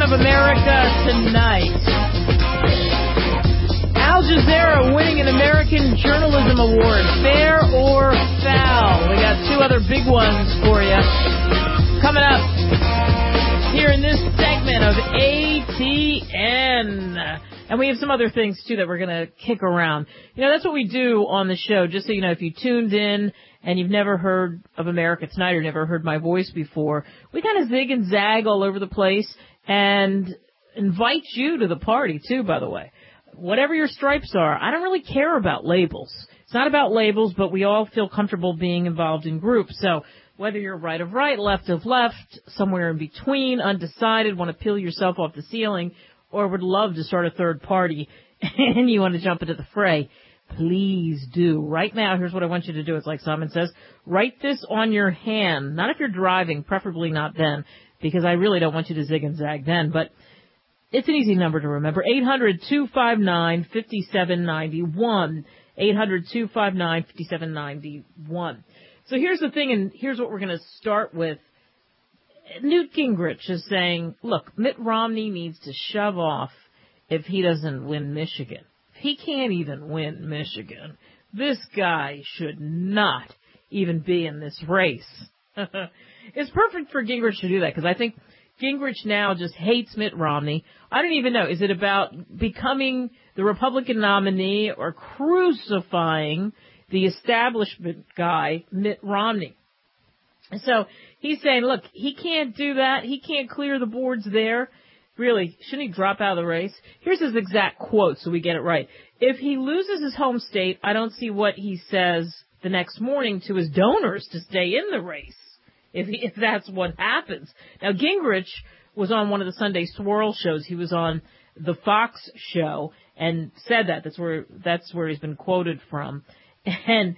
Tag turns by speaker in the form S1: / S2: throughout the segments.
S1: of America tonight. Al Jazeera winning an American Journalism Award. Fair or foul? We got two other big ones for you coming up here in this segment of ATN. And we have some other things, too, that we're going to kick around. You know, that's what we do on the show. Just so you know, if you tuned in and you've never heard of America Tonight or never heard my voice before, we kind of zig and zag all over the place and invite you to the party, too, by the way. Whatever your stripes are, I don't really care about labels. It's not about labels, but we all feel comfortable being involved in groups. So whether you're right of right, left of left, somewhere in between, undecided, want to peel yourself off the ceiling, or would love to start a third party and you want to jump into the fray, please do. Right now, here's what I want you to do. It's like Simon says, write this on your hand. Not if you're driving, preferably not then, because I really don't want you to zig and zag then. But it's an easy number to remember. 800-259-5791. 800-259-5791. So here's the thing, and here's what we're going to start with. Newt Gingrich is saying, look, Mitt Romney needs to shove off if he doesn't win Michigan. If he can't even win Michigan, this guy should not even be in this race. It's perfect for Gingrich to do that, because I think Gingrich now just hates Mitt Romney. I don't even know. Is it about becoming the Republican nominee or crucifying the establishment guy, Mitt Romney? So he's saying, look, he can't do that. He can't clear the boards there. Really, shouldn't he drop out of the race? Here's his exact quote so we get it right. If he loses his home state, I don't see what he says the next morning to his donors to stay in the race, if that's what happens. Now, Gingrich was on one of the Sunday Swirl shows. He was on the Fox show and said that. That's where he's been quoted from. And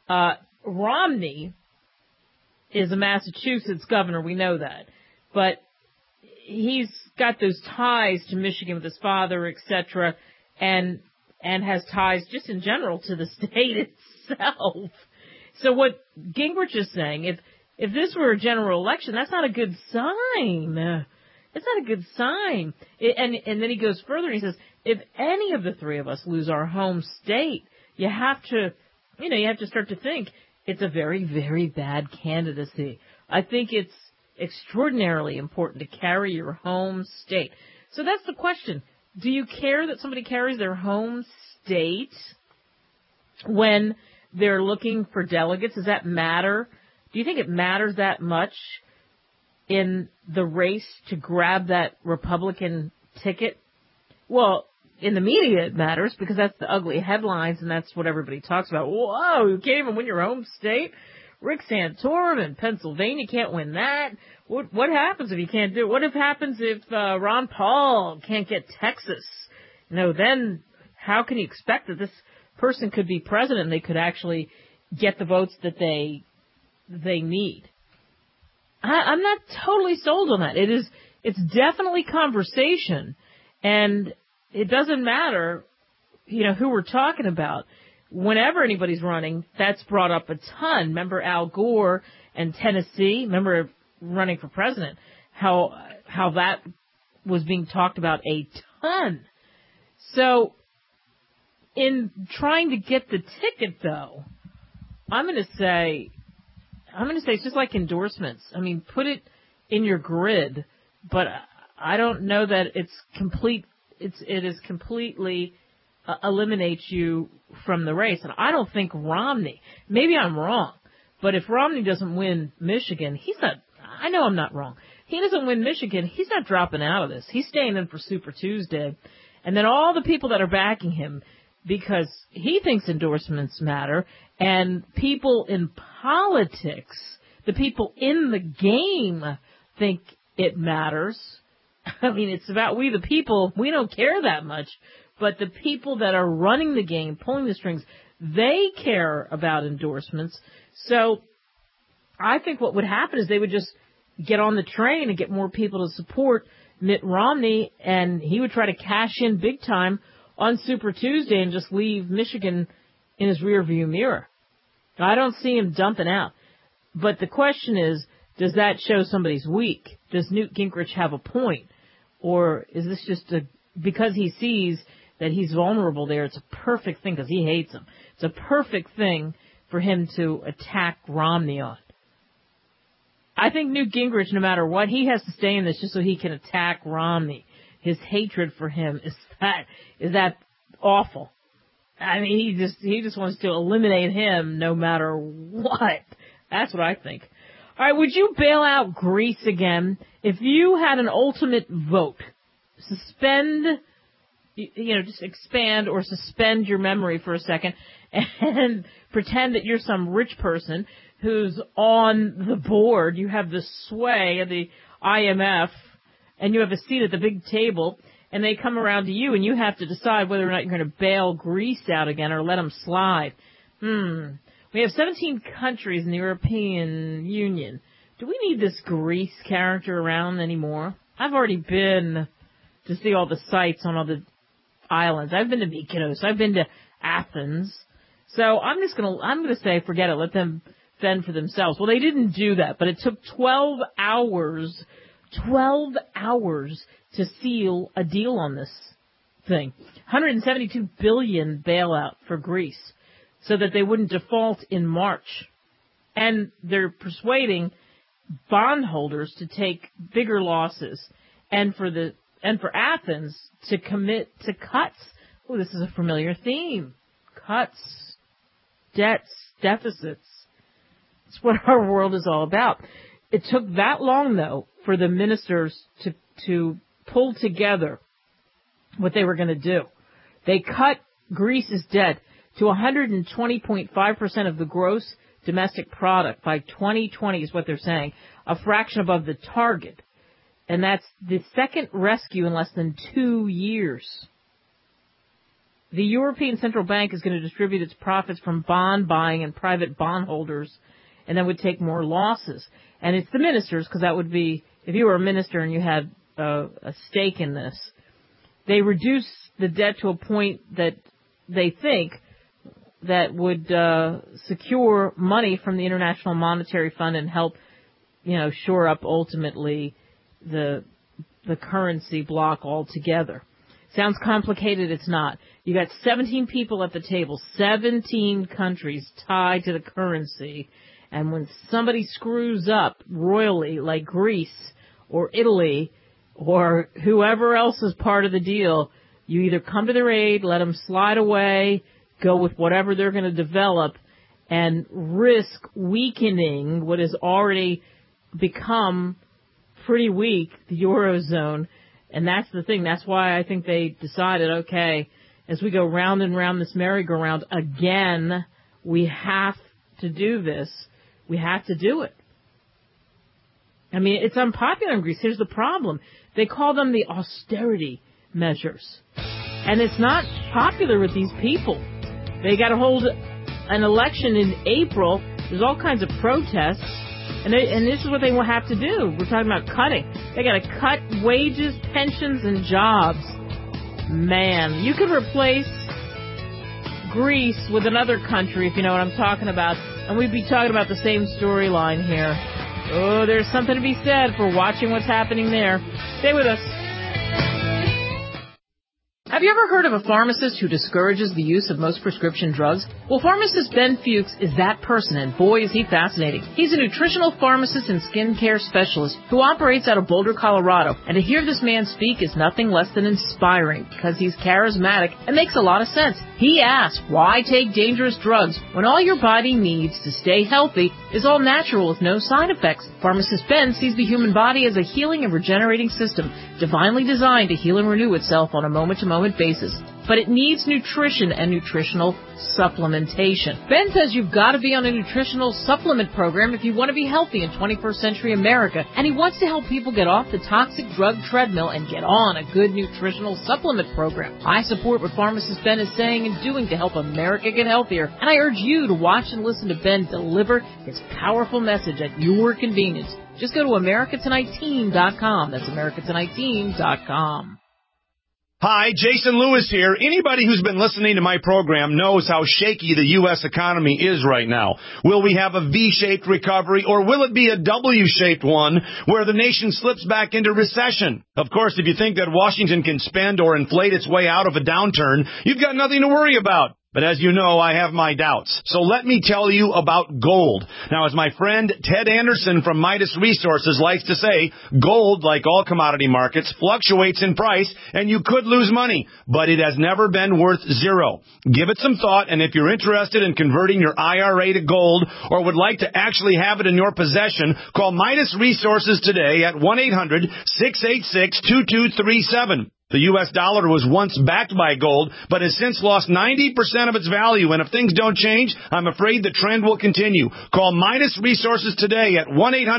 S1: Romney is a Massachusetts governor, we know that. But he's got those ties to Michigan with his father, etc., and has ties just in general to the state itself. So what Gingrich is saying, if this were a general election, that's not a good sign. It's not a good sign. And then he goes further and he says, if any of the three of us lose our home state, you have to start to think, it's a very, very bad candidacy. I think it's extraordinarily important to carry your home state. So that's the question. Do you care that somebody carries their home state when they're looking for delegates? Does that matter? Do you think it matters that much in the race to grab that Republican ticket? Well, in the media, it matters because that's the ugly headlines and that's what everybody talks about. Whoa, you can't even win your home state? Rick Santorum in Pennsylvania can't win that. What happens if you can't do it? What happens if Ron Paul can't get Texas? Then how can you expect that this person could be president and they could actually get the votes that they need? I'm not totally sold on that. It's definitely conversation, and it doesn't matter, who we're talking about. Whenever anybody's running, that's brought up a ton. Remember Al Gore and Tennessee? Remember running for president? How that was being talked about a ton. So, in trying to get the ticket, though, I'm going to say it's just like endorsements. I mean, put it in your grid, but I don't know that it's complete. It is completely eliminates you from the race. And I don't think Romney, maybe I'm wrong, but if Romney doesn't win Michigan, I know I'm not wrong. He doesn't win Michigan, he's not dropping out of this. He's staying in for Super Tuesday. And then all the people that are backing him, because he thinks endorsements matter, and people in politics, the people in the game think it matters. I mean, it's about we the people. We don't care that much. But the people that are running the game, pulling the strings, they care about endorsements. So I think what would happen is they would just get on the train and get more people to support Mitt Romney, and he would try to cash in big time on Super Tuesday and just leave Michigan in his rearview mirror. I don't see him dumping out. But the question is, does that show somebody's weak? Does Newt Gingrich have a point? Or is this just because he sees that he's vulnerable there, it's a perfect thing because he hates him. It's a perfect thing for him to attack Romney on. I think Newt Gingrich, no matter what, he has to stay in this just so he can attack Romney. His hatred for him is that awful. I mean, he just wants to eliminate him no matter what. That's what I think. All right, would you bail out Greece again if you had an ultimate vote? Suspend, just expand or suspend your memory for a second and pretend that you're some rich person who's on the board. You have the sway of the IMF and you have a seat at the big table, and they come around to you and you have to decide whether or not you're going to bail Greece out again or let them slide. We have 17 countries in the European Union. Do we need this Greece character around anymore? I've already been to see all the sites on all the islands. I've been to Mykonos. I've been to Athens. So I'm gonna say forget it. Let them fend for themselves. Well, they didn't do that, but it took 12 hours to seal a deal on this thing. 172 billion bailout for Greece so that they wouldn't default in March. And they're persuading bondholders to take bigger losses and for Athens to commit to cuts. Oh, this is a familiar theme. Cuts, debts, deficits. It's what our world is all about. It took that long, though, for the ministers to pull together what they were going to do. They cut Greece's debt to 120.5% of the gross domestic product by 2020 is what they're saying, a fraction above the target. And that's the second rescue in less than 2 years. The European Central Bank is going to distribute its profits from bond buying and private bondholders and then would take more losses. And it's the ministers, because that would be, if you were a minister and you had a stake in this, they reduce the debt to a point that they think that would secure money from the International Monetary Fund and help, shore up ultimately the currency block altogether. Sounds complicated. It's not. You got 17 people at the table, 17 countries tied to the currency. And when somebody screws up royally, like Greece or Italy or whoever else is part of the deal, you either come to their aid, let them slide away, go with whatever they're going to develop, and risk weakening what has already become pretty weak, the Eurozone. And that's the thing. That's why I think they decided, okay, as we go round and round this merry-go-round again, we have to do this. We have to do it. I mean, it's unpopular in Greece. Here's the problem. They call them the austerity measures. And it's not popular with these people. They got to hold an election in April. There's all kinds of protests. And this is what they will have to do. We're talking about cutting. They got to cut wages, pensions, and jobs. Man, you could replace Greece with another country, if you know what I'm talking about, and we'd be talking about the same storyline here. Oh, there's something to be said for watching what's happening there. Stay with us. Have you ever heard of a pharmacist who discourages the use of most prescription drugs? Well, pharmacist Ben Fuchs is that person, and boy, is he fascinating. He's a nutritional pharmacist and skincare specialist who operates out of Boulder, Colorado. And to hear this man speak is nothing less than inspiring because he's charismatic and makes a lot of sense. He asks, why take dangerous drugs when all your body needs to stay healthy is all natural with no side effects? Pharmacist Ben sees the human body as a healing and regenerating system, divinely designed to heal and renew itself on a moment-to-moment basis. But it needs nutrition and nutritional supplementation. Ben says you've got to be on a nutritional supplement program if you want to be healthy in 21st century America, and he wants to help people get off the toxic drug treadmill and get on a good nutritional supplement program. I support what pharmacist Ben is saying and doing to help America get healthier, and I urge you to watch and listen to Ben deliver his powerful message at your convenience. Just go to AmericaTonightTeam.com. That's AmericaTonightTeam.com.
S2: Hi, Jason Lewis here. Anybody who's been listening to my program knows how shaky the U.S. economy is right now. Will we have a V-shaped recovery, or will it be a W-shaped one where the nation slips back into recession? Of course, if you think that Washington can spend or inflate its way out of a downturn, you've got nothing to worry about. But as you know, I have my doubts. So let me tell you about gold. Now, as my friend Ted Anderson from Midas Resources likes to say, gold, like all commodity markets, fluctuates in price, and you could lose money, but it has never been worth zero. Give it some thought, and if you're interested in converting your IRA to gold or would like to actually have it in your possession, call Midas Resources today at 1-800-686-2237. The U.S. dollar was once backed by gold, but has since lost 90% of its value. And if things don't change, I'm afraid the trend will continue. Call Midas Resources today at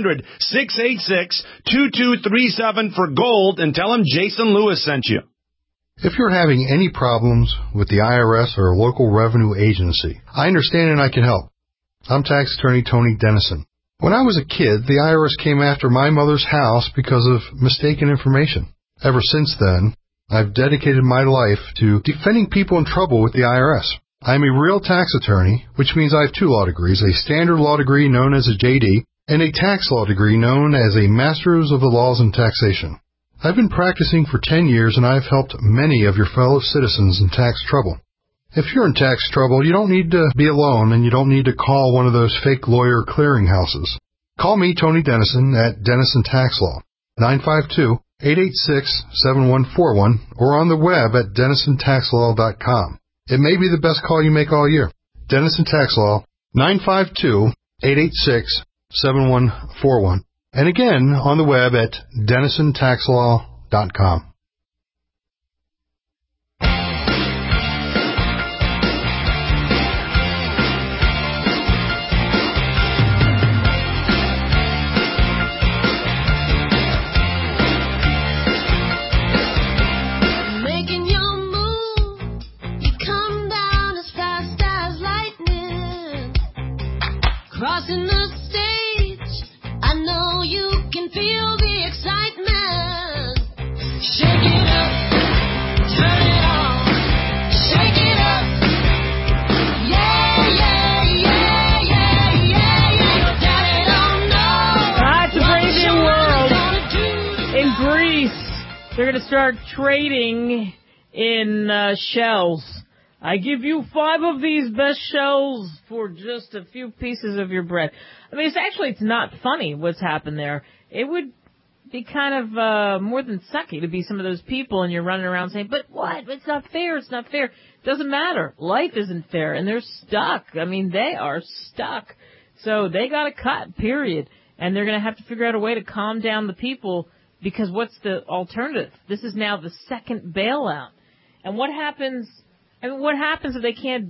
S2: 1-800-686-2237 for gold and tell them Jason Lewis sent you.
S3: If you're having any problems with the IRS or a local revenue agency, I understand and I can help. I'm tax attorney Tony Dennison. When I was a kid, the IRS came after my mother's house because of mistaken information. Ever since then, I've dedicated my life to defending people in trouble with the IRS. I'm a real tax attorney, which means I have 2 law degrees, a standard law degree known as a JD, and a tax law degree known as a Masters of the Laws in Taxation. I've been practicing for 10 years, and I've helped many of your fellow citizens in tax trouble. If you're in tax trouble, you don't need to be alone, and you don't need to call one of those fake lawyer clearinghouses. Call me, Tony Dennison, at Dennison Tax Law, 952-886-7141, or on the web at DennisonTaxLaw.com. It may be the best call you make all year. Dennison Tax Law, 952-886-7141. And again, on the web at DennisonTaxLaw.com.
S4: Crossing the stage, I know you can feel the excitement. Shake it up, turn it on, shake it up. Yeah, yeah, yeah, yeah, yeah, yeah. Your daddy don't know.
S1: It's a brave new world. In Greece, they're going to start trading in shells. I give you 5 of these best shells for just a few pieces of your bread. I mean, it's not funny what's happened there. It would be kind of more than sucky to be some of those people and you're running around saying, but what? It's not fair. It's not fair. Doesn't matter. Life isn't fair. And they're stuck. I mean, they are stuck. So they got to cut, period. And they're going to have to figure out a way to calm down the people because what's the alternative? This is now the second bailout. And what happens... I mean, what happens if they can't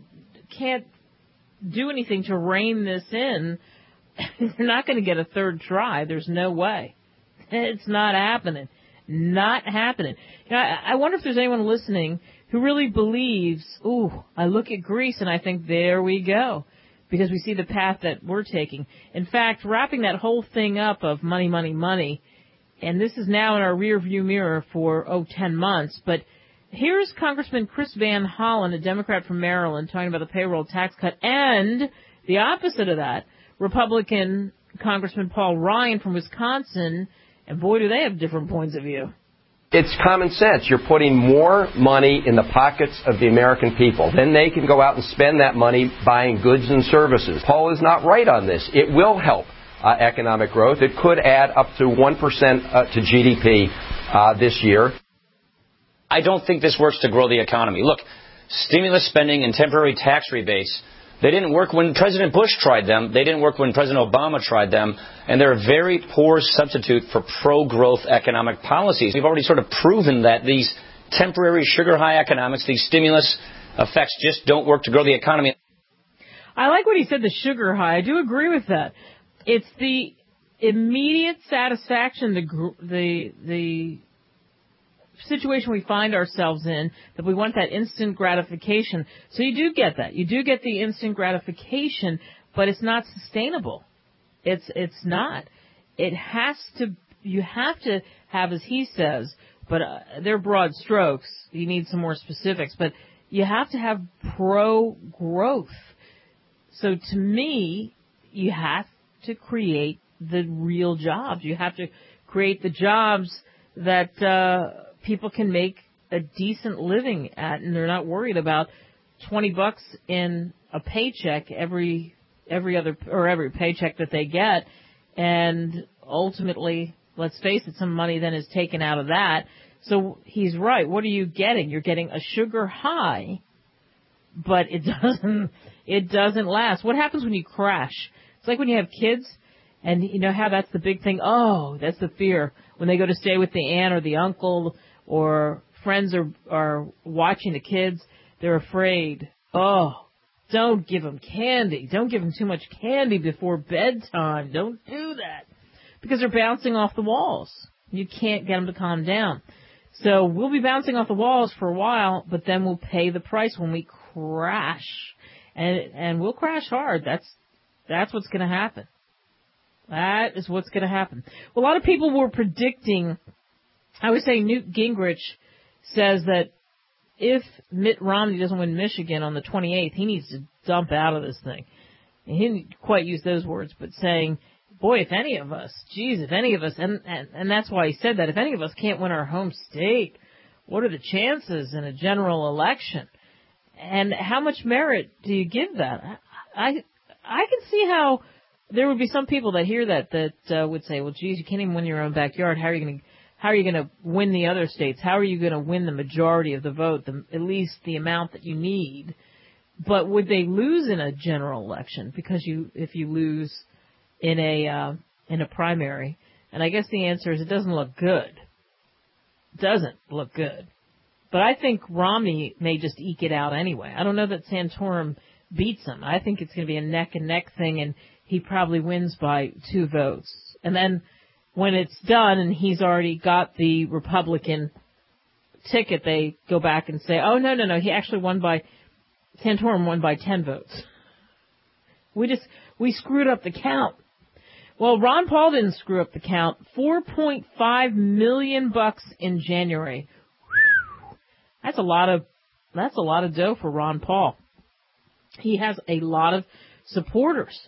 S1: do anything to rein this in? They're not going to get a third try. There's no way. It's not happening. Not happening. You know, I wonder if there's anyone listening who really believes, I look at Greece and I think, there we go, because we see the path that we're taking. In fact, wrapping that whole thing up of money, money, money, and this is now in our rearview mirror for, 10 months, but here's Congressman Chris Van Hollen, a Democrat from Maryland, talking about the payroll tax cut, and the opposite of that, Republican Congressman Paul Ryan from Wisconsin, and boy, do they have different points of view.
S5: It's common sense. You're putting more money in the pockets of the American people. Then they can go out and spend that money buying goods and services. Paul is not right on this. It will help economic growth. It could add up to 1% to GDP this year.
S6: I don't think this works to grow the economy. Look, stimulus spending and temporary tax rebates, they didn't work when President Bush tried them. They didn't work when President Obama tried them. And they're a very poor substitute for pro-growth economic policies. We've already sort of proven that these temporary sugar-high economics, these stimulus effects just don't work to grow the economy.
S1: I like what he said, the sugar high. I do agree with that. It's the immediate satisfaction, the situation we find ourselves in, that we want that instant gratification. So you do get that. You do get the instant gratification, but it's not sustainable. It's not. You have to have, as he says, but they're broad strokes. You need some more specifics, but you have to have pro-growth. So to me, you have to create the real jobs. You have to create the jobs that people can make a decent living at, and they're not worried about $20 in a paycheck every paycheck that they get, and ultimately, let's face it, some money then is taken out of that. So he's right. What are you getting? You're getting a sugar high, but it doesn't last. What happens when you crash? It's like when you have kids, and you know how that's the big thing. Oh, that's the fear when they go to stay with the aunt or the uncle, or friends are watching the kids. They're afraid. Oh, don't give them candy. Don't give them too much candy before bedtime. Don't do that, because they're bouncing off the walls. You can't get them to calm down. So we'll be bouncing off the walls for a while, but then we'll pay the price when we crash, and we'll crash hard. That's what's going to happen. That is what's going to happen. Well, a lot of people were predicting. I was saying Newt Gingrich says that if Mitt Romney doesn't win Michigan on the 28th, he needs to dump out of this thing. And he didn't quite use those words, but saying, boy, if any of us, and that's why he said that, if any of us can't win our home state, what are the chances in a general election? And how much merit do you give that? I can see how there would be some people that hear that would say, well, geez, you can't even win your own backyard. How are you going to win the other states? How are you going to win the majority of the vote, at least the amount that you need? But would they lose in a general election? Because if you lose in a primary, and I guess the answer is it doesn't look good. It doesn't look good. But I think Romney may just eke it out anyway. I don't know that Santorum beats him. I think it's going to be a neck-and-neck thing, and he probably wins by 2 votes. And then when it's done and he's already got the Republican ticket, they go back and say, oh, no, he actually Santorum won by 10 votes. We screwed up the count. Well, Ron Paul didn't screw up the count. $4.5 million in January. That's a lot of dough for Ron Paul. He has a lot of supporters.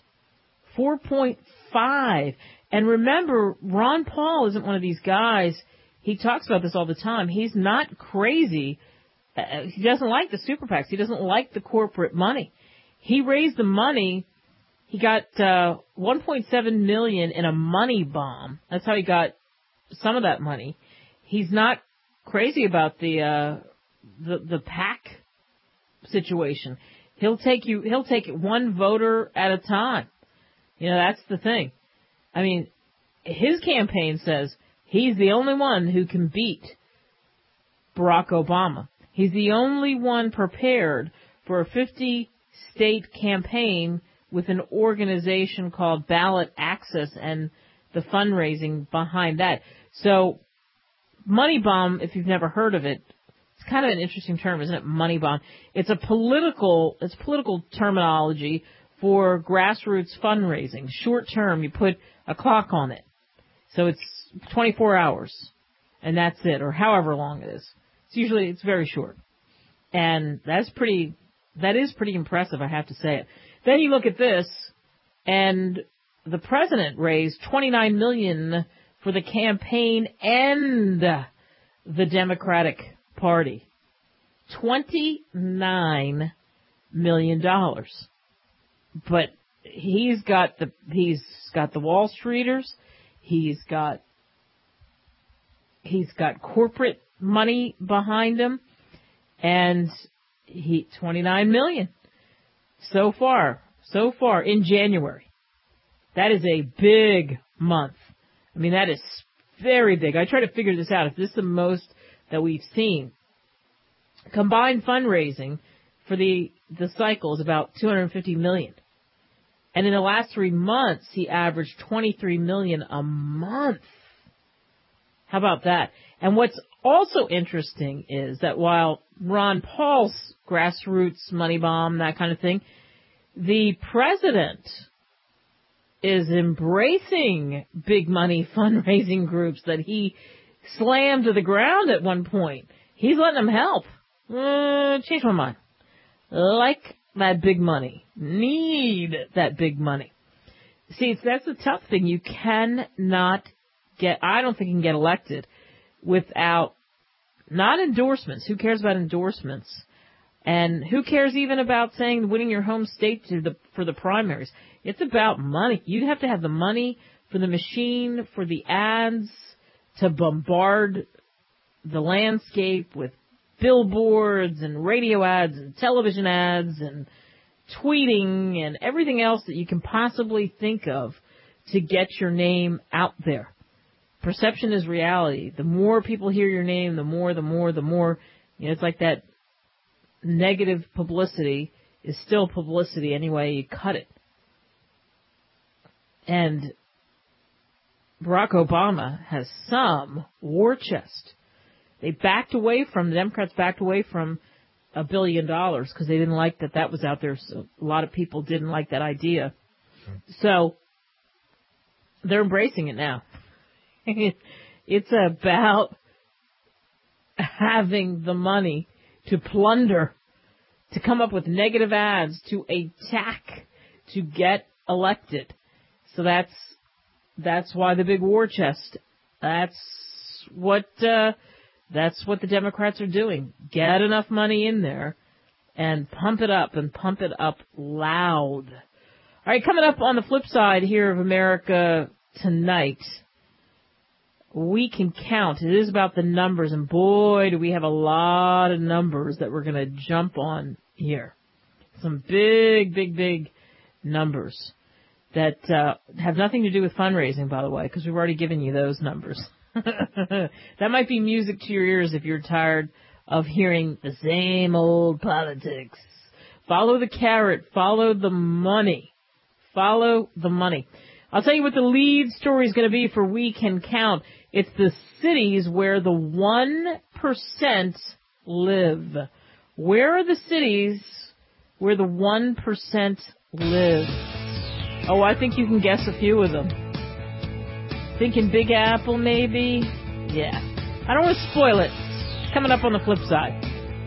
S1: 4.5. And remember, Ron Paul isn't one of these guys. He talks about this all the time. He's not crazy. He doesn't like the super PACs. He doesn't like the corporate money. He raised the money. He got $1.7 million in a money bomb. That's how he got some of that money. He's not crazy about the PAC situation. He'll take it one voter at a time. You know, that's the thing. I mean, his campaign says he's the only one who can beat Barack Obama. He's the only one prepared for a 50-state campaign with an organization called Ballot Access and the fundraising behind that. So, money bomb, if you've never heard of it, it's kind of an interesting term, isn't it? Money bomb. It's political terminology for grassroots fundraising. Short term, you put a clock on it. So it's 24 hours, and that's it, or however long it is. It's very short. And that is pretty impressive, I have to say it. Then you look at this, and the president raised $29 million for the campaign and the Democratic Party. $29 million. But he's got the Wall Streeters, he's got corporate money behind him, and $29 million so far in January. That is a big month. I mean, that is very big. I try to figure this out. If this is the most that we've seen, combined fundraising for the cycle is about $250 million. And in the last 3 months, he averaged $23 million a month. How about that? And what's also interesting is that while Ron Paul's grassroots money bomb, that kind of thing, the president is embracing big money fundraising groups that he slammed to the ground at one point. He's letting them help. Change my mind. Like that big money. Need that big money. See, that's the tough thing. You cannot I don't think you can get elected without not endorsements. Who cares about endorsements? And who cares even about saying winning your home state for the primaries? It's about money. You have to have the money for the machine, for the ads, to bombard the landscape with billboards and radio ads and television ads and tweeting and everything else that you can possibly think of to get your name out there. Perception is reality. The more people hear your name, the more. It's like that negative publicity is still publicity anyway you cut it. And Barack Obama has some war chest. The Democrats backed away from $1 billion because they didn't like that was out there. So a lot of people didn't like that idea. So they're embracing it now. It's about having the money to plunder, to come up with negative ads, to attack, to get elected. So that's why the big war chest. That's what the Democrats are doing. Get enough money in there and pump it up loud. All right, coming up on the flip side here of America Tonight, we can count. It is about the numbers, and boy, do we have a lot of numbers that we're going to jump on here. Some big numbers that have nothing to do with fundraising, by the way, because we've already given you those numbers. That might be music to your ears if you're tired of hearing the same old politics. Follow the carrot. Follow the money. Follow the money. I'll tell you what the lead story is going to be for We Can Count. It's the cities where the 1% live. Where are the cities where the 1% live? Oh, I think you can guess a few of them. Thinking Big Apple, maybe? Yeah. I don't want to spoil it. It's coming up on the flip side.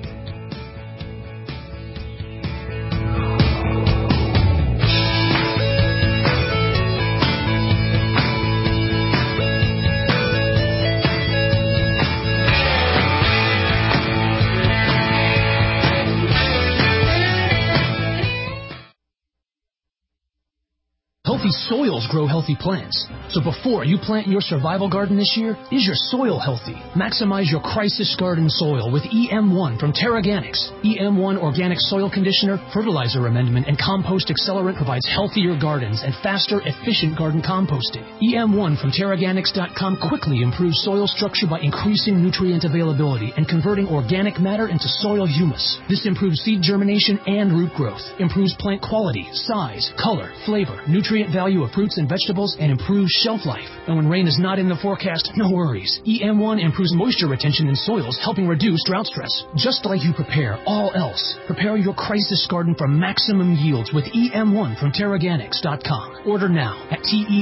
S7: Healthy soils grow healthy plants. So before you plant your survival garden this year, is your soil healthy? Maximize your crisis garden soil with EM1 from Terraganics. EM1 Organic Soil Conditioner, Fertilizer Amendment, and Compost Accelerant provides healthier gardens and faster, efficient garden composting. EM1 from Terraganics.com quickly improves soil structure by increasing nutrient availability and converting organic matter into soil humus. This improves seed germination and root growth, improves plant quality, size, color, flavor, nutrient value of fruits and vegetables, and improves shelf life. And when rain is not in the forecast, no worries. EM1 improves moisture retention in soils, helping reduce drought stress. Just like you prepare all else, prepare your crisis garden for maximum yields with EM1 from Terraganics.com. Order now at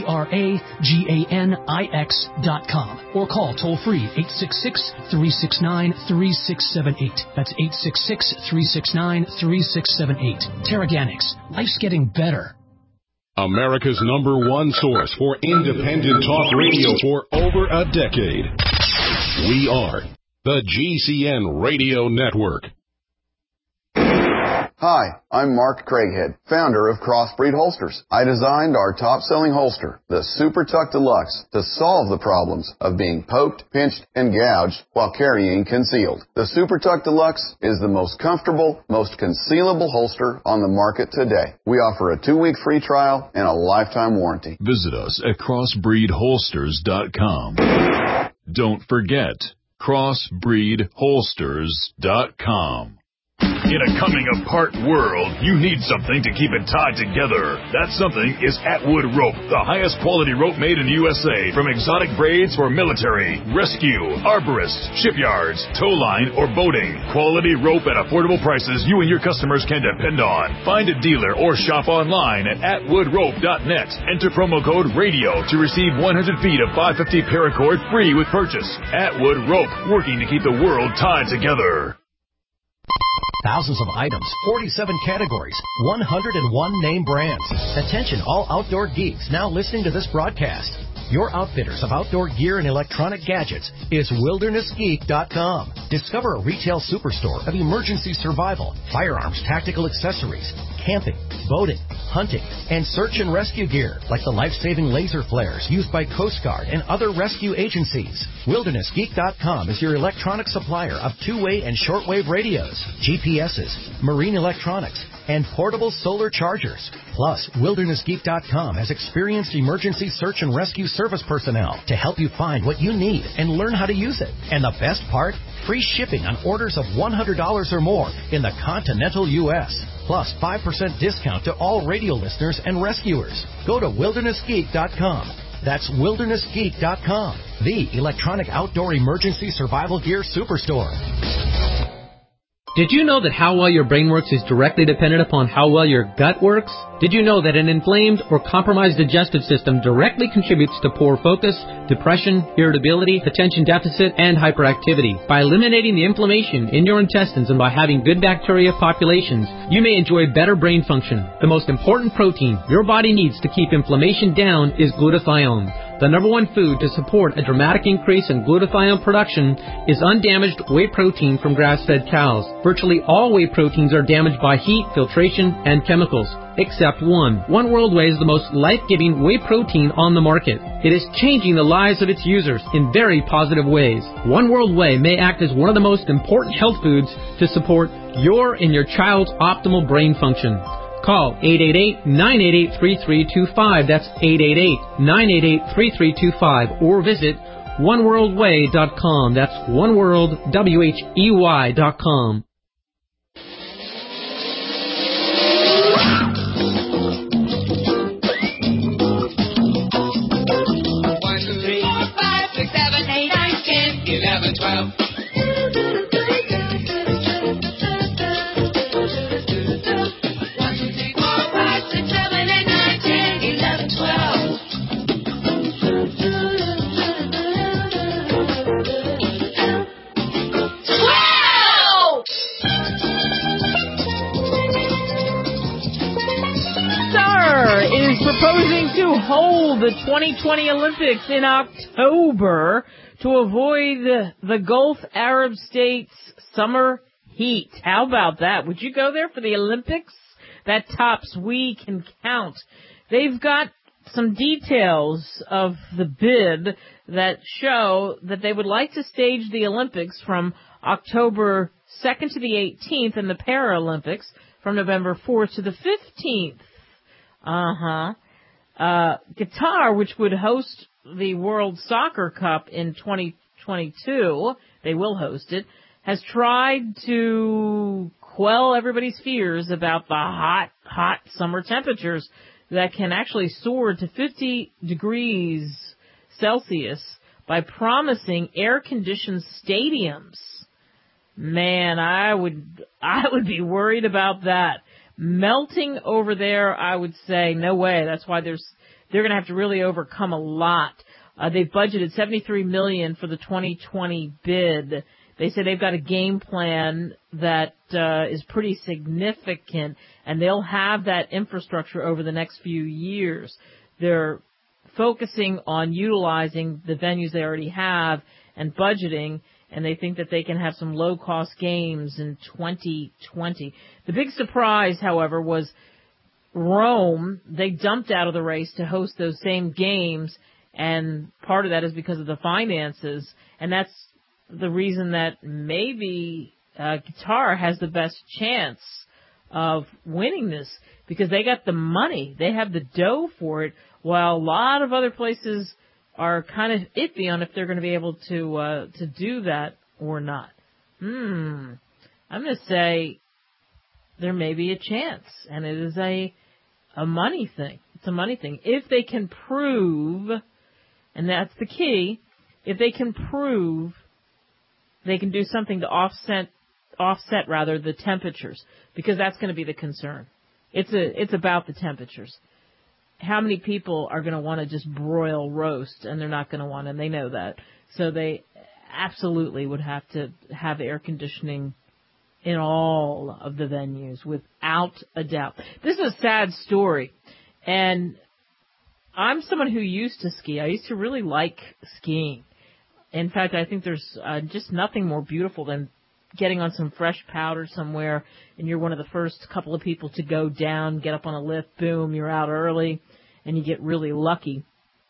S7: TERAGANIX.com or call toll-free 866-369-3678. That's 866-369-3678. Terraganics. Life's getting better.
S8: America's #1 source for independent talk radio for over a decade. We are the GCN Radio Network.
S9: Hi, I'm Mark Craighead, founder of Crossbreed Holsters. I designed our top-selling holster, the Super Tuck Deluxe, to solve the problems of being poked, pinched, and gouged while carrying concealed. The Super Tuck Deluxe is the most comfortable, most concealable holster on the market today. We offer a 2-week free trial and a lifetime warranty.
S8: Visit us at crossbreedholsters.com. Don't forget, crossbreedholsters.com.
S10: In a coming-apart world, you need something to keep it tied together. That something is Atwood Rope, the highest quality rope made in the USA, from exotic braids for military, rescue, arborists, shipyards, tow line, or boating. Quality rope at affordable prices you and your customers can depend on. Find a dealer or shop online at atwoodrope.net. Enter promo code RADIO to receive 100 feet of 550 paracord free with purchase. Atwood Rope, working to keep the world tied together.
S11: Thousands of items, 47 categories, 101 name brands. Attention all outdoor geeks now listening to this broadcast. Your outfitters of outdoor gear and electronic gadgets is WildernessGeek.com. Discover a retail superstore of emergency survival, firearms, tactical accessories, camping, boating, hunting, and search and rescue gear like the life-saving laser flares used by Coast Guard and other rescue agencies. WildernessGeek.com is your electronic supplier of two-way and shortwave radios, GPSs, marine electronics, and portable solar chargers. Plus, WildernessGeek.com has experienced emergency search and rescue service personnel to help you find what you need and learn how to use it. And the best part? Free shipping on orders of $100 or more in the continental U.S. Plus 5% discount to all radio listeners and rescuers. Go to WildernessGeek.com. That's WildernessGeek.com, the electronic outdoor emergency survival gear superstore.
S12: Did you know that how well your brain works is directly dependent upon how well your gut works? Did you know that an inflamed or compromised digestive system directly contributes to poor focus, depression, irritability, attention deficit, and hyperactivity? By eliminating the inflammation in your intestines and by having good bacteria populations, you may enjoy better brain function. The most important protein your body needs to keep inflammation down is glutathione. The number one food to support a dramatic increase in glutathione production is undamaged whey protein from grass-fed cows. Virtually all whey proteins are damaged by heat, filtration, and chemicals, except one. One World Whey is the most life-giving whey protein on the market. It is changing the lives of its users in very positive ways. One World Whey may act as one of the most important health foods to support your and your child's optimal brain function. Call 888-988-3325. That's 888-988-3325. Or visit oneworldwhey.com. That's oneworldwhey.com.
S1: Proposing to hold the 2020 Olympics in October to avoid the Gulf Arab states' summer heat. How about that? Would you go there for the Olympics? That tops we can count. They've got some details of the bid that show that they would like to stage the Olympics from October 2nd to the 18th and the Paralympics from November 4th to the 15th. Qatar, which would host the World Soccer Cup in 2022, they will host it, has tried to quell everybody's fears about the hot summer temperatures that can actually soar to 50 degrees Celsius by promising air-conditioned stadiums. Man, I would be worried about that. Melting over there, I would say, no way. That's why they're going to have to really overcome a lot. They've budgeted $73 million for the 2020 bid. They say they've got a game plan that is pretty significant, and they'll have that infrastructure over the next few years. They're focusing on utilizing the venues they already have and budgeting, and they think that they can have some low-cost games in 2020. The big surprise, however, was Rome. They dumped out of the race to host those same games, and part of that is because of the finances, and that's the reason that maybe Qatar has the best chance of winning this, because they got the money. They have the dough for it, while a lot of other places are kind of iffy on if they're going to be able to do that or not. I'm going to say there may be a chance, and it is a money thing. It's a money thing. If they can prove, and that's the key, if they can prove they can do something to offset the temperatures, because that's going to be the concern. It's about the temperatures. How many people are going to want to just broil roast, and they're not going to want, and they know that. So they absolutely would have to have air conditioning in all of the venues, without a doubt. This is a sad story, and I'm someone who used to ski. I used to really like skiing. In fact, I think there's just nothing more beautiful than getting on some fresh powder somewhere, and you're one of the first couple of people to go down, get up on a lift, boom, you're out early, and you get really lucky.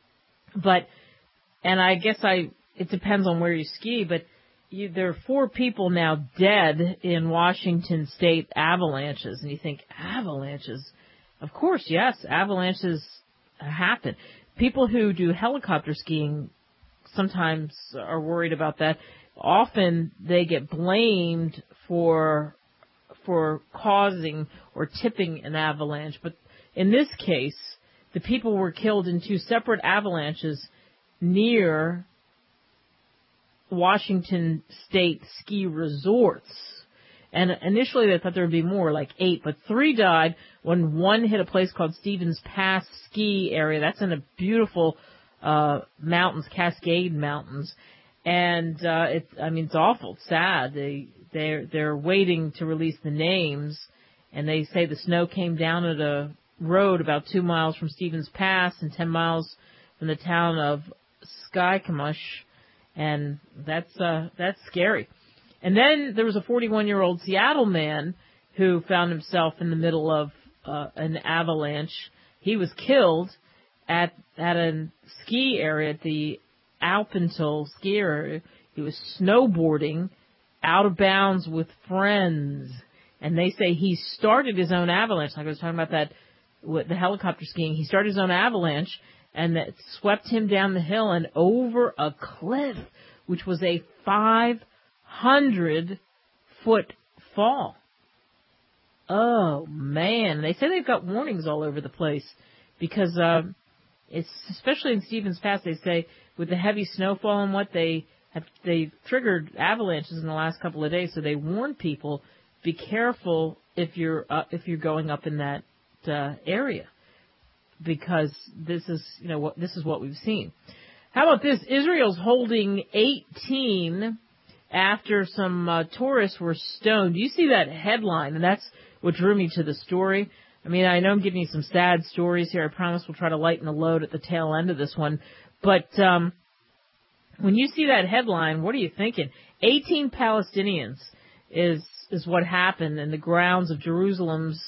S1: And I guess it depends on where you ski, but there are 4 people now dead in Washington State avalanches, and you think, avalanches? Of course, yes, avalanches happen. People who do helicopter skiing sometimes are worried about that. Often they get blamed for causing or tipping an avalanche, but in this case, the people were killed in 2 separate avalanches near Washington State ski resorts. And initially they thought there would be more, like 8, but 3 died when one hit a place called Stevens Pass ski area. That's in a beautiful mountains, Cascade Mountains. And it's awful. It's sad. They're waiting to release the names, and they say the snow came down at a road about 2 miles from Stevens Pass and 10 miles from the town of Skykomush, and that's scary. And then there was a 41-year-old Seattle man who found himself in the middle of an avalanche. He was killed at a ski area, at the Alpental ski area. He was snowboarding out of bounds with friends, and they say he started his own avalanche. Like I was talking about that with the helicopter skiing, he started his own avalanche, and that swept him down the hill and over a cliff, which was a 500-foot fall. Oh man! They say they've got warnings all over the place because it's especially in Stevens Pass. They say with the heavy snowfall and what they triggered avalanches in the last couple of days. So they warn people, be careful if you're going up in that area, because this is what we've seen. How about this? Israel's holding 18 after some tourists were stoned. Do you see that headline? And that's what drew me to the story. I mean, I know I'm giving you some sad stories here. I promise we'll try to lighten the load at the tail end of this one. But when you see that headline, what are you thinking? 18 Palestinians is what happened in the grounds of Jerusalem's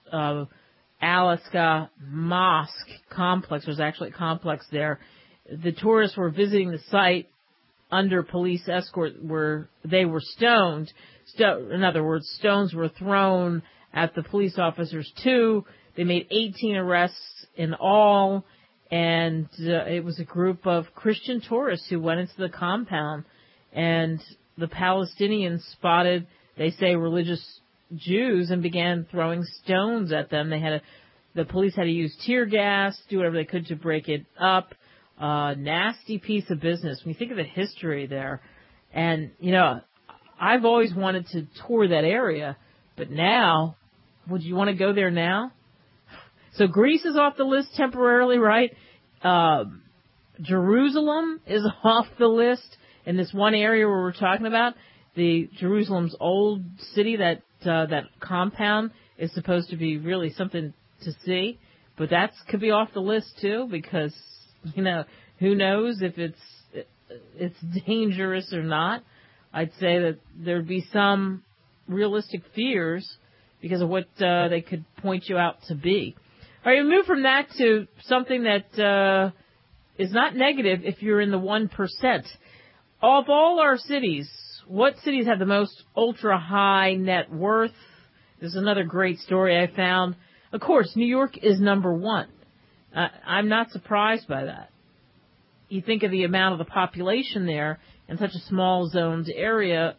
S1: Al-Aqsa Mosque complex. There's actually a complex there. The tourists were visiting the site under police escort where they were stoned. In other words, stones were thrown at the police officers too. They made 18 arrests in all, and it was a group of Christian tourists who went into the compound, and the Palestinians spotted, they say, religious Jews and began throwing stones at them. The police had to use tear gas, do whatever they could to break it up. Nasty piece of business when you think of the history there. And, I've always wanted to tour that area, but now, would you want to go there now? So Greece is off the list temporarily, right? Jerusalem is off the list in this one area where we're talking about. The Jerusalem's old city, that compound is supposed to be really something to see, but that could be off the list too, because who knows if it's dangerous or not. I'd say that there'd be some realistic fears because of what they could point you out to be. All right, we move from that to something that is not negative if you're in the 1%. Of all our cities, what cities have the most ultra-high net worth? This is another great story I found. Of course, New York is number 1. I'm not surprised by that. You think of the amount of the population there in such a small zoned area,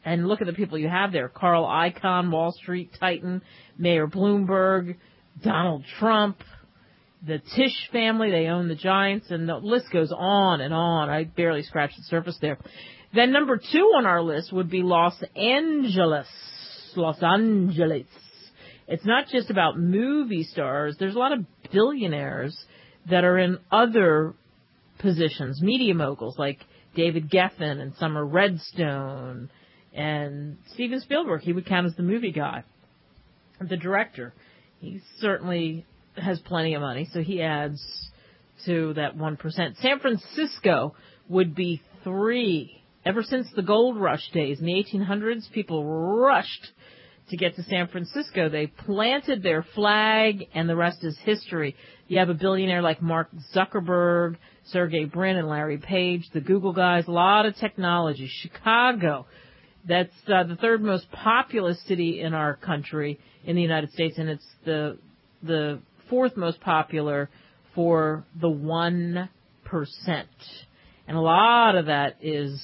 S1: And look at the people you have there. Carl Icahn, Wall Street titan, Mayor Bloomberg, Donald Trump, the Tisch family, they own the Giants, and the list goes on and on. I barely scratched the surface there. Then number 2 on our list would be Los Angeles. Los Angeles. It's not just about movie stars. There's a lot of billionaires that are in other positions, media moguls like David Geffen and Summer Redstone and Steven Spielberg. He would count as the movie guy, the director. He certainly has plenty of money, so he adds to that 1%. San Francisco would be 3. Ever since the gold rush days in the 1800s, people rushed to get to San Francisco. They planted their flag, and the rest is history. You have a billionaire like Mark Zuckerberg, Sergey Brin, and Larry Page, the Google guys, a lot of technology. Chicago, that's the 3rd most populous city in our country, in the United States, and it's the 4th most popular for the 1%. And a lot of that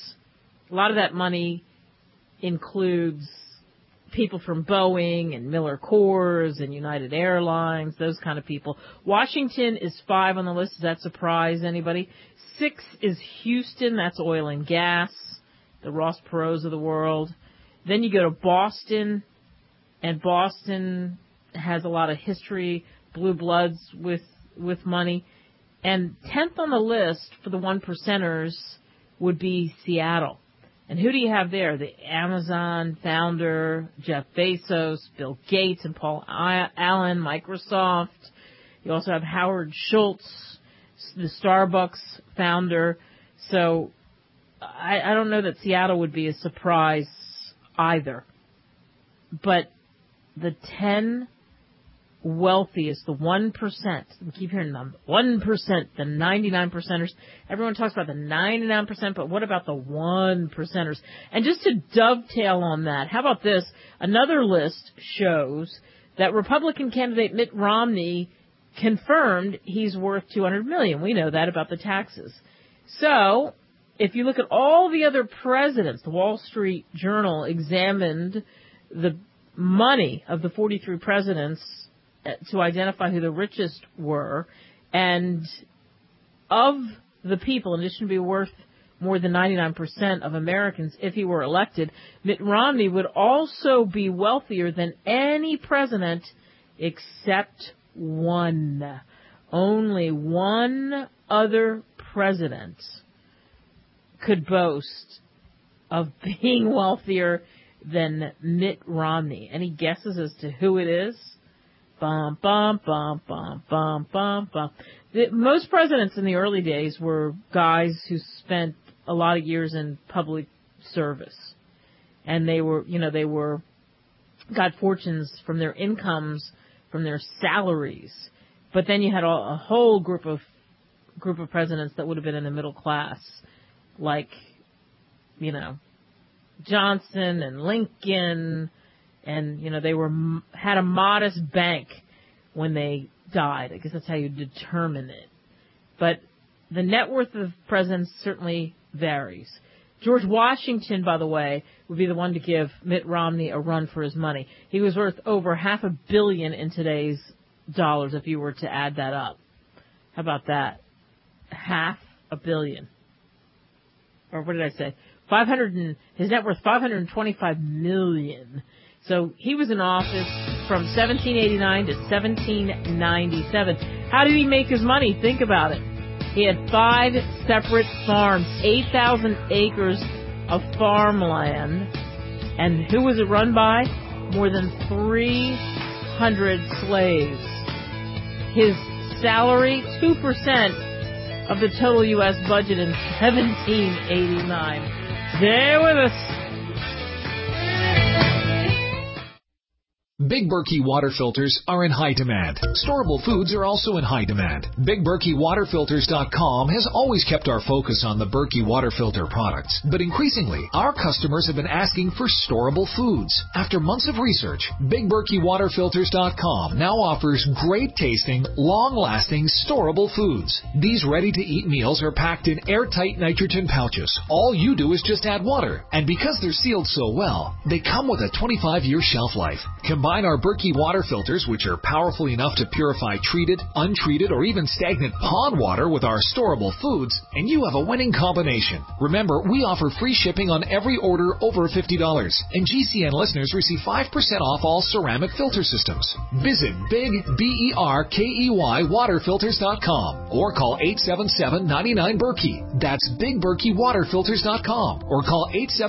S1: money includes people from Boeing and Miller Coors and United Airlines, those kind of people. Washington is 5 on the list. Does that surprise anybody? 6 is Houston. That's oil and gas, the Ross Perot's of the world. Then you go to Boston, and Boston has a lot of history, blue bloods with money. And 10th on the list for the 1%ers would be Seattle. And who do you have there? The Amazon founder, Jeff Bezos, Bill Gates, and Paul Allen, Microsoft. You also have Howard Schultz, the Starbucks founder. So I don't know that Seattle would be a surprise either. But the 10 wealthiest, the 1%, we keep hearing them, 1%, the 99%ers. Everyone talks about the 99%, but what about the 1%ers? And just to dovetail on that, how about this? Another list shows that Republican candidate Mitt Romney confirmed he's worth $200 million. We know that about the taxes. So, if you look at all the other presidents, the Wall Street Journal examined the money of the 43 presidents to identify who the richest were, and of the people, in addition to be worth more than 99% of Americans if he were elected, Mitt Romney would also be wealthier than any president except one. Only one other president could boast of being wealthier than Mitt Romney. Any guesses as to who it is? Bum, bum, bum, bum, bum, bum, bum. Most presidents in the early days were guys who spent a lot of years in public service. And they got fortunes from their incomes, from their salaries. But then you had a whole group of presidents that would have been in the middle class, like, Johnson and Lincoln. And, they had a modest bank when they died. I guess that's how you determine it. But the net worth of presidents certainly varies. George Washington, by the way, would be the one to give Mitt Romney a run for his money. He was worth over $500 million in today's dollars if you were to add that up. How about that? $500 million. Or what did I say? His net worth $525 million. So he was in office from 1789 to 1797. How did he make his money? Think about it. He had 5 separate farms, 8,000 acres of farmland. And who was it run by? More than 300 slaves. His salary, 2% of the total U.S. budget in 1789. Stay with us.
S13: Big Berkey water filters are in high demand. Storable foods are also in high demand. BigBerkeyWaterFilters.com has always kept our focus on the Berkey water filter products, but increasingly, our customers have been asking for storable foods. After months of research, BigBerkeyWaterFilters.com now offers great tasting, long-lasting, storable foods. These ready-to-eat meals are packed in airtight nitrogen pouches. All you do is just add water, and because they're sealed so well, they come with a 25-year shelf life. Combine our Berkey water filters, which are powerful enough to purify treated, untreated, or even stagnant pond water with our storable foods, and you have a winning combination. Remember, we offer free shipping on every order over $50, and GCN listeners receive 5% off all ceramic filter systems. Visit BigBerkeyWaterFilters.com or call 877-99-BERKEY. That's BigBerkeyWaterFilters.com or call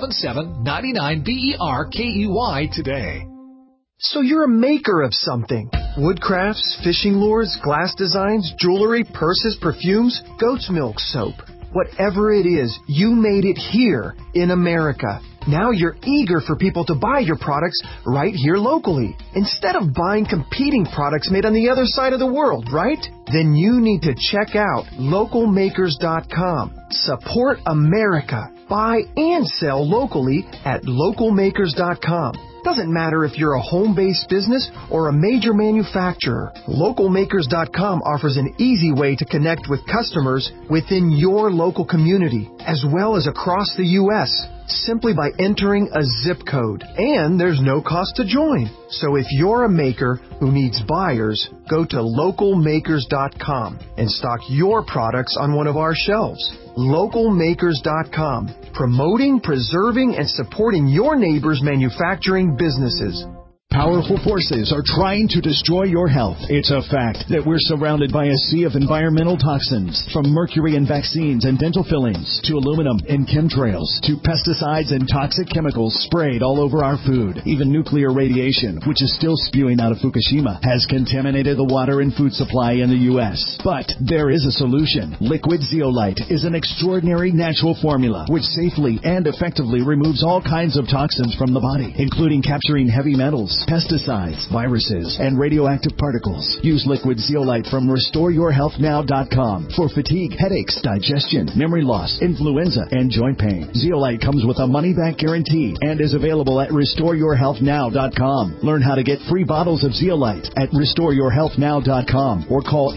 S13: 877-99-BERKEY today.
S14: So you're a maker of something. Woodcrafts, fishing lures, glass designs, jewelry, purses, perfumes, goat's milk soap. Whatever it is, you made it here in America. Now you're eager for people to buy your products right here locally, instead of buying competing products made on the other side of the world, right? Then you need to check out localmakers.com. Support America. Buy and sell locally at localmakers.com. Doesn't matter if you're a home-based business or a major manufacturer. Localmakers.com offers an easy way to connect with customers within your local community, as well as across the U.S., simply by entering a zip code. And there's no cost to join. So if you're a maker who needs buyers, go to localmakers.com and stock your products on one of our shelves. Localmakers.com, promoting, preserving, and supporting your neighbors' manufacturing businesses.
S15: Powerful forces are trying to destroy your health. It's a fact that we're surrounded by a sea of environmental toxins, from mercury in vaccines and dental fillings, to aluminum in chemtrails, to pesticides and toxic chemicals sprayed all over our food. Even nuclear radiation, which is still spewing out of Fukushima, has contaminated the water and food supply in the U.S. But there is a solution. Liquid Zeolite is an extraordinary natural formula which safely and effectively removes all kinds of toxins from the body, including capturing heavy metals, pesticides, viruses, and radioactive particles. Use Liquid Zeolite from RestoreYourHealthNow.com for fatigue, headaches, digestion, memory loss, influenza, and joint pain. Zeolite comes with a money-back guarantee and is available at RestoreYourHealthNow.com. Learn how to get free bottles of Zeolite at RestoreYourHealthNow.com or call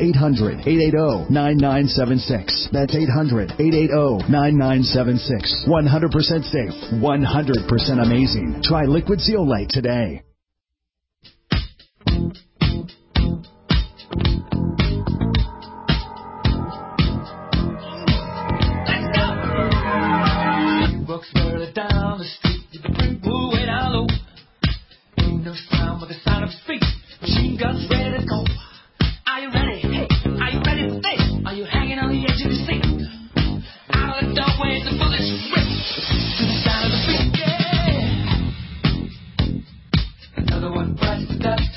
S15: 800-880-9976. That's 800-880-9976. 100% safe, 100% amazing. Try Liquid Zeolite today.
S16: Walks further down the street with the brick wall way down low. Windows down with the sound of his feet. Machine guns ready to go. Are you ready? Hey, are you ready for this? Are you hanging on the edge of your seat? Out of the doorway, the bullets rip to the sound of the beat. Yeah. Another one bites the dust.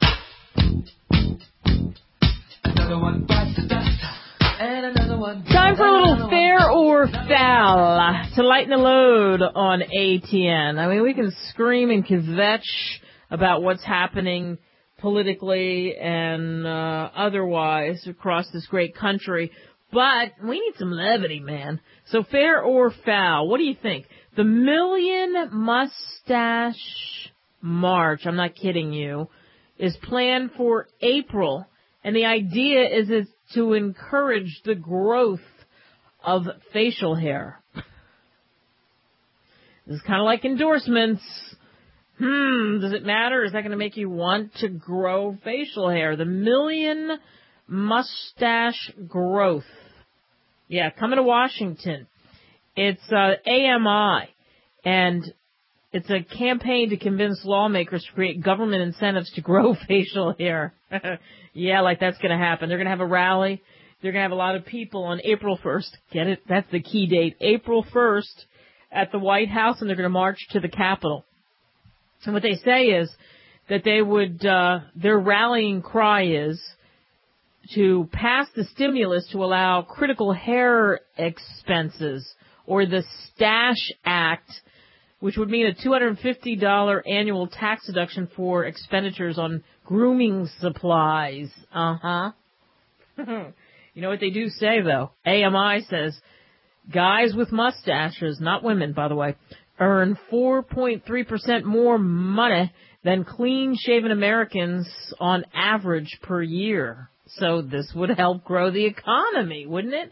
S16: Another one bites the dust. And another one.
S1: Time for a little fair or foul to lighten the load on ATN. I mean, we can scream and kvetch about what's happening politically and otherwise across this great country, but we need some levity, man. So fair or foul, what do you think? The Million Mustache March, I'm not kidding you, is planned for April, and the idea is to encourage the growth of facial hair. This is kind of like endorsements. Does it matter? Is that going to make you want to grow facial hair? The Million Mustache Growth. Yeah, coming to Washington. It's AMI, and it's a campaign to convince lawmakers to create government incentives to grow facial hair. Yeah, like that's going to happen. They're going to have a rally. They're going to have a lot of people on April 1st. Get it? That's the key date. April 1st at the White House, and they're going to march to the Capitol. And what they say is that they would, their rallying cry is to pass the stimulus to allow critical hair expenses, or the Stash Act, which would mean a $250 annual tax deduction for expenditures on grooming supplies. Uh-huh. You know what they do say, though? AMI says guys with mustaches, not women, by the way, earn 4.3% more money than clean-shaven Americans on average per year. So this would help grow the economy, wouldn't it?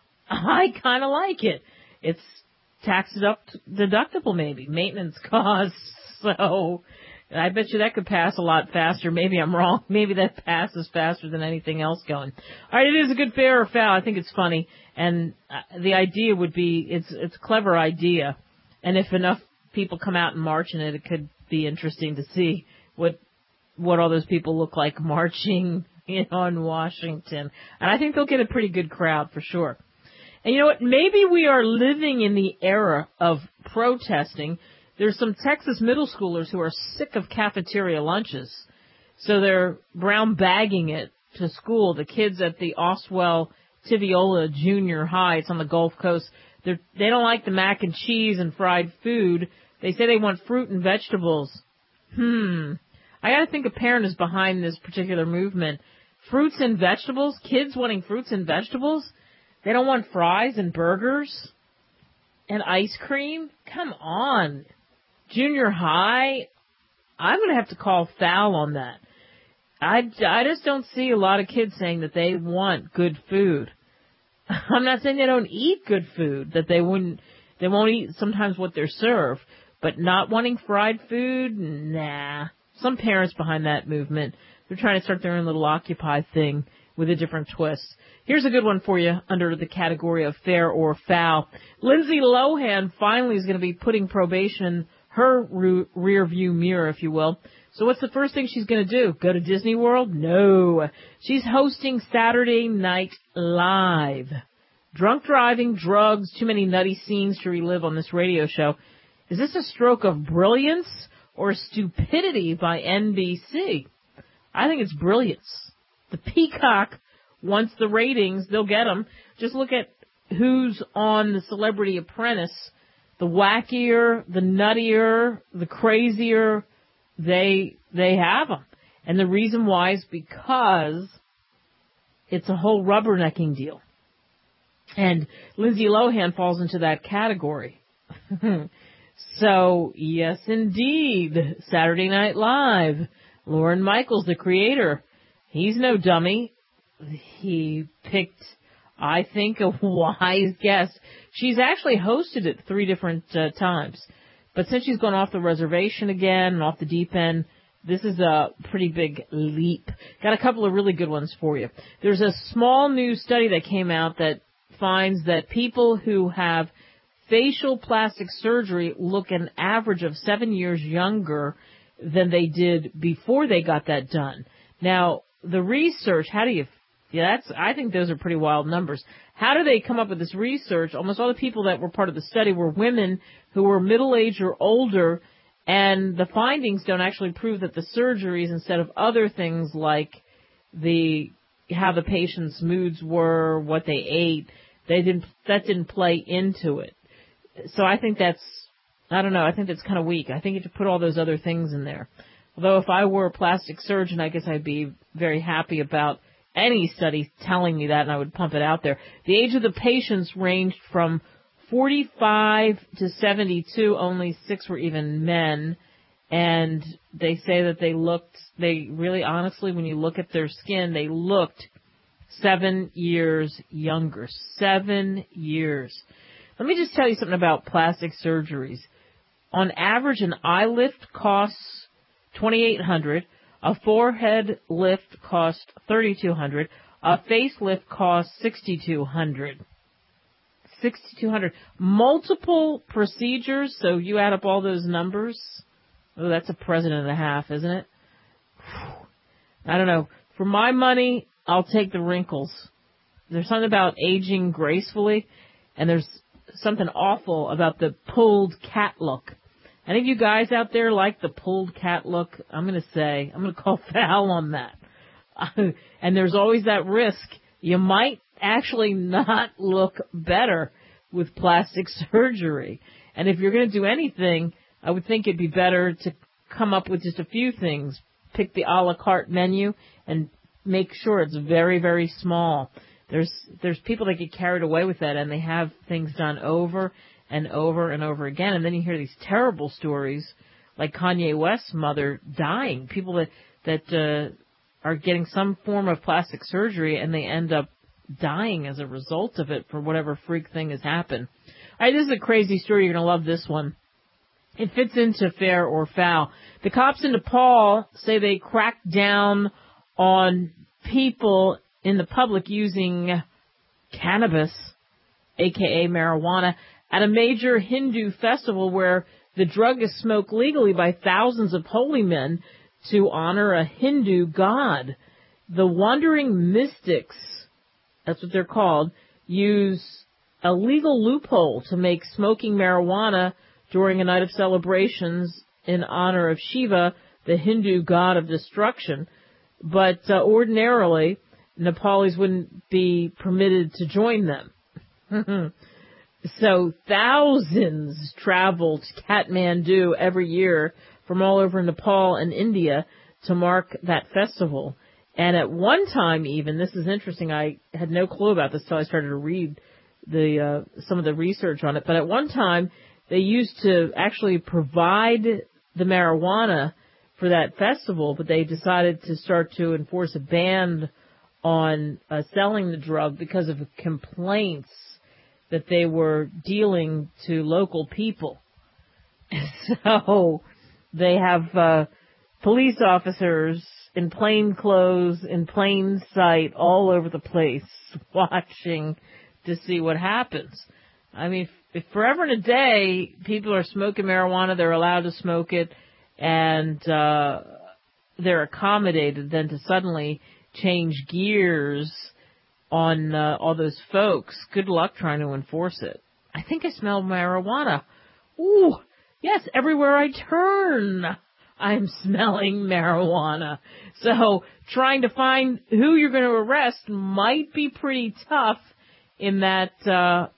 S1: I kind of like it. It's tax deductible, maybe, maintenance costs. So I bet you that could pass a lot faster. Maybe I'm wrong. Maybe that passes faster than anything else going. All right, it is a good fair or foul. I think it's funny. And the idea would be, it's a clever idea. And if enough people come out and march in it, it could be interesting to see what all those people look like marching on Washington. And I think they'll get a pretty good crowd for sure. And you know what? Maybe we are living in the era of protesting. There's some Texas middle schoolers who are sick of cafeteria lunches. So they're brown bagging it to school. The kids at the Oswell Tiviola Junior High, it's on the Gulf Coast, they don't like the mac and cheese and fried food. They say they want fruit and vegetables. I gotta think a parent is behind this particular movement. Fruits and vegetables? Kids wanting fruits and vegetables? They don't want fries and burgers and ice cream? Come on. Junior high? I'm going to have to call foul on that. I just don't see a lot of kids saying that they want good food. I'm not saying they don't eat good food, that they won't eat sometimes what they're served, but not wanting fried food? Nah. Some parents behind that movement, they're trying to start their own little Occupy thing with a different twist. Here's a good one for you under the category of fair or foul. Lindsay Lohan finally is going to be putting probation in her rear view mirror, if you will. So what's the first thing she's going to do? Go to Disney World? No. She's hosting Saturday Night Live. Drunk driving, drugs, too many nutty scenes to relive on this radio show. Is this a stroke of brilliance or stupidity by NBC? I think it's brilliance. The Peacock wants the ratings. They'll get them. Just look at who's on the Celebrity Apprentice. The wackier, the nuttier, the crazier they have them. And the reason why is because it's a whole rubbernecking deal. And Lindsay Lohan falls into that category. So, yes, indeed, Saturday Night Live. Lorne Michaels, the creator, he's no dummy. He picked, I think, a wise guest. She's actually hosted it 3 different times. But since she's gone off the reservation again and off the deep end, this is a pretty big leap. Got a couple of really good ones for you. There's a small new study that came out that finds that people who have facial plastic surgery look an average of 7 years younger than they did before they got that done. Now, the research, I think those are pretty wild numbers. How do they come up with this research? Almost all the people that were part of the study were women who were middle-aged or older, and the findings don't actually prove that the surgeries, instead of other things like how the patient's moods were, what they ate, that didn't play into it. So I think that's kind of weak. I think you have to put all those other things in there. Although if I were a plastic surgeon, I guess I'd be very happy about any study telling me that, and I would pump it out there. The age of the patients ranged from 45 to 72. Only 6 were even men. And they say that they really honestly, when you look at their skin, they looked 7 years younger. 7 years. Let me just tell you something about plastic surgeries. On average, an eye lift costs $2,800. A forehead lift costs $3,200. A facelift costs $6,200. $6,200. Multiple procedures, so you add up all those numbers. Oh, that's a president and a half, isn't it? I don't know. For my money, I'll take the wrinkles. There's something about aging gracefully, and there's something awful about the pulled cat look. Any of you guys out there like the pulled cat look? I'm going to call foul on that. And there's always that risk. You might actually not look better with plastic surgery. And if you're going to do anything, I would think it'd be better to come up with just a few things. Pick the a la carte menu and make sure it's very, very small. There's people that get carried away with that, and they have things done over and over and over again. And then you hear these terrible stories like Kanye West's mother dying. People that are getting some form of plastic surgery, and they end up dying as a result of it for whatever freak thing has happened. All right, this is a crazy story. You're going to love this one. It fits into fair or foul. The cops in Nepal say they cracked down on people in the public using cannabis, a.k.a. marijuana, at a major Hindu festival where the drug is smoked legally by thousands of holy men to honor a Hindu god. The wandering mystics, that's what they're called, use a legal loophole to make smoking marijuana during a night of celebrations in honor of Shiva, the Hindu god of destruction. But ordinarily, Nepalis wouldn't be permitted to join them. So thousands travel to Kathmandu every year from all over Nepal and India to mark that festival. And at one time even, this is interesting, I had no clue about this until I started to read some of the research on it, but at one time they used to actually provide the marijuana for that festival, but they decided to start to enforce a ban on selling the drug because of complaints that they were dealing to local people. So they have police officers in plain clothes, in plain sight, all over the place, watching to see what happens. I mean, if forever and a day people are smoking marijuana, they're allowed to smoke it, and they're accommodated, then to suddenly change gears on all those folks, good luck trying to enforce it. I think I smell marijuana. Ooh, yes, everywhere I turn, I'm smelling marijuana. So trying to find who you're going to arrest might be pretty tough in that crowd.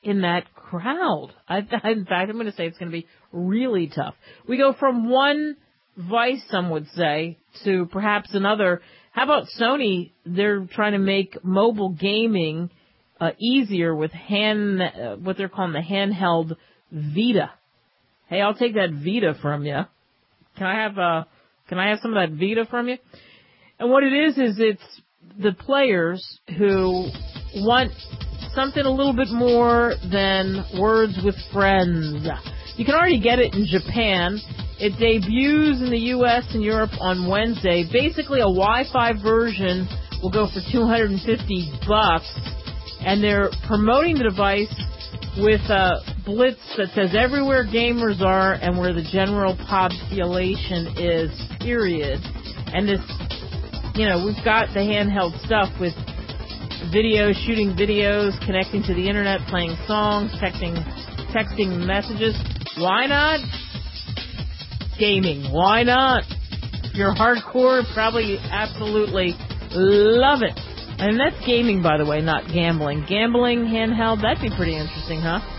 S1: In fact, I'm going to say it's going to be really tough. We go from one vice, some would say, to perhaps another. How about Sony? They're trying to make mobile gaming easier with what they're calling the handheld Vita. Hey, I'll take that Vita from you. Can I have some of that Vita from you? And what it is it's the players who want something a little bit more than words with friends. You can already get it in Japan. It debuts in the U.S. and Europe on Wednesday. Basically, a Wi-Fi version will go for $250, and they're promoting the device with a blitz that says everywhere gamers are and where the general population is, period. And this, we've got the handheld stuff with videos, shooting videos, connecting to the internet, playing songs, texting messages. Why not? Gaming. Why not? If you're hardcore, probably absolutely love it. And that's gaming, by the way, not gambling. Gambling, handheld, that'd be pretty interesting, huh?